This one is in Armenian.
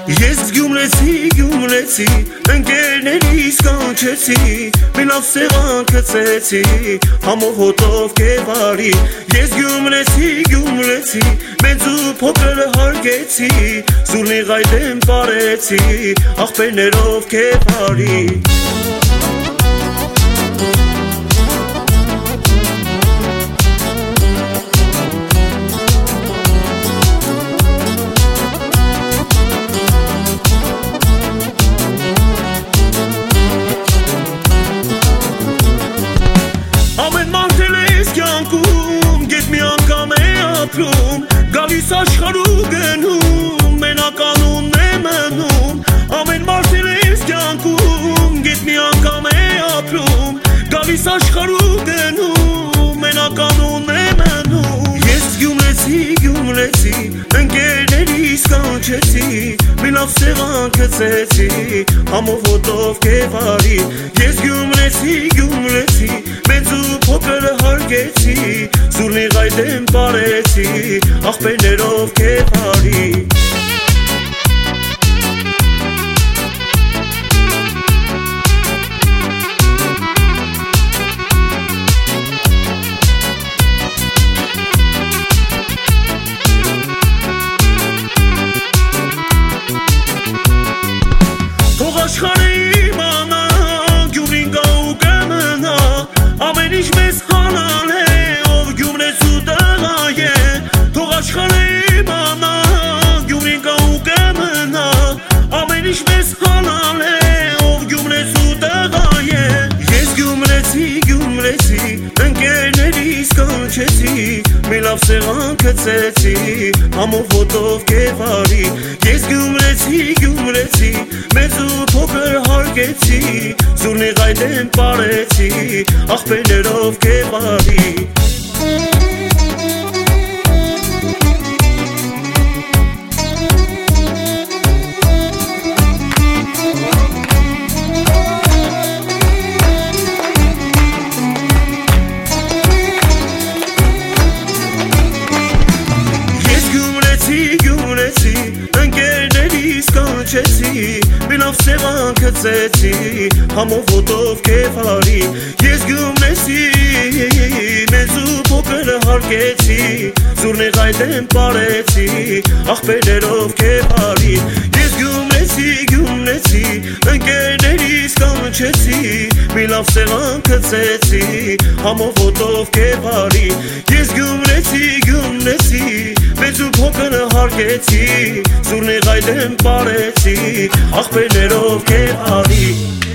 Ես գյումրեցի, ընկերներիս կանչեցի, մի լավ սեղան գցեցի, համով հոտով կեվարի։ Ես գյումրեցի, մեծ ու փոքրը հարգեցի, սուրնի ղայդեմ պարեցի, աղբերներով կեվարի։ Գալիս աշխարհու գնում, մենականուն է մնում, ամեն մարդ էս կյանքում գիտ մի անգամ է ապրում, գալիս աշխարհու գնում, մենականուն է մնում։ Ես գյումրեցի, ընկերներիս կանչեցի, մի լավ սեղան գցեցի, համով հոտով կեվարի։ Ես գյումրեցի, մեծ ու փոքրը հարգեցի, սուրնի ղայդեմ պարեցի, աղբերներով կեվարի։ Թող աշխարհը իմանա, գյումրին գա ու կմնա, ամեն ինչ մեզ հանան է, ով գյումրեցու տղա է։ Թող աշխարհը իմանա, գյումրին գա ու կմնա, ամեն ինչ մեզ հանան է, ով գյումրեցու տղա է։ Ես գյումրեցի, ընկերներիս կանչեցի, մի լավ սեղան գցեցի, համով հոտով կեվարի։ Ես գյումրեցի, մեծ ու փոքր հարգեցի, սուրնի ղայդեմ պարեցի, աղբերներով կեվարի։ Ընկերներիս կանչեցի, մի լավ սեղան գցեցի, համով հոտով կեվարի։ Ես գյումրեցի, մեծ ու փոքրը հարգեցի, սուրնի ղայդեմ պարեցի, աղբերներով կեվարի։ Ես գյումրեցի, ընկերներիս կանչեցի, մի լավ սեղան գցեցի, համով հոտով կեվարի։ Ես գյումրեցի, մեծ ու փոքրը հարգեցի, սուրնի ղայդեմ պարեցի, աղբերներով կեվարի։